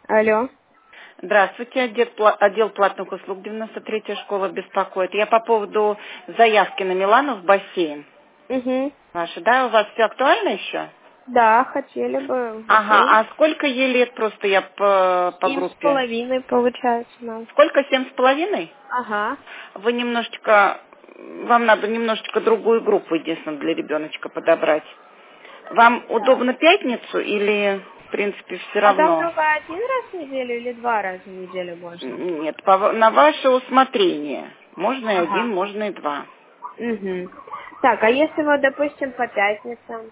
Алло. Здравствуйте, отдел платных услуг 93-я школа беспокоит. Я по поводу заявки на Милану в бассейн. Угу. Ваши, да, у вас все актуально еще? Да, хотели бы в Ага, бассейн. а сколько ей лет просто я по Семь с группе? половиной получается нам. Сколько, 7,5? Ага. Вы немножечко, вам надо немножечко другую группу, единственно, для ребеночка подобрать. Вам удобно пятницу или, в принципе, все А там равно? только один раз в неделю или два раза в неделю можно? Нет, на ваше усмотрение. Можно и один, Ага. можно и два. Угу. Так, а если вот, допустим, по пятницам?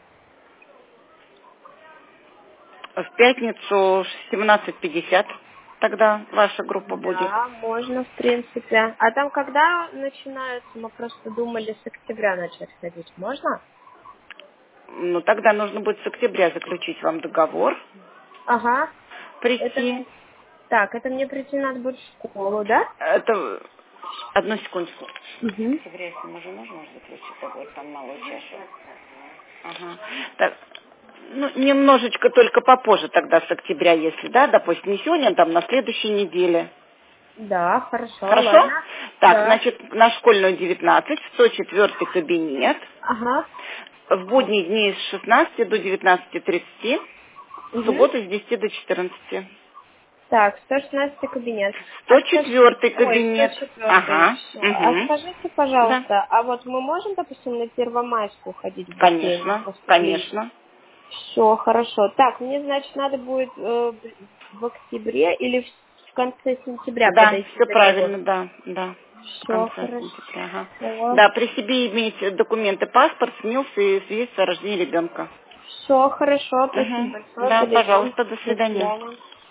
В пятницу 17:50 тогда ваша группа будет. Да, можно, в принципе. А там когда начинаются? Мы просто думали с октября начать ходить. Можно? Ну, тогда нужно будет с октября заключить вам договор, Ага. Это прийти. мне... Так, это мне прийти надо будет в школу, да? Это... Одну секундочку. Угу. В октябре, если мы же можем заключить договор, там малую чашу. Ага. Так, ну, немножечко только попозже тогда с октября, если, да, допустим, не сегодня, там на следующей неделе. Да, хорошо, Хорошо? ладно. Так, Да. значит, на школьную 19, 104 кабинет. Ага. В будние дни с 16 до 19:30, в Угу. субботу с 10 до 14. Так, 116 кабинет. А скажи... 104 Ой, кабинет. 104. Ага. Все. А Угу. скажите, Да. пожалуйста, а вот мы можем, допустим, на Первомайскую ходить в бассейн? Нам Конечно, просто ближе. конечно. Все, хорошо. Так, мне, значит, надо будет в октябре или в конце сентября Да, подойти все за него? правильно, да, да. В Все, конце сентября, ага. хорошо. Да, при себе иметь документы, паспорт, СНИЛС и свидетельство о рождении ребенка. Все, хорошо. Спасибо Угу. большое. Да, Подойдем. пожалуйста, до До свидания. свидания.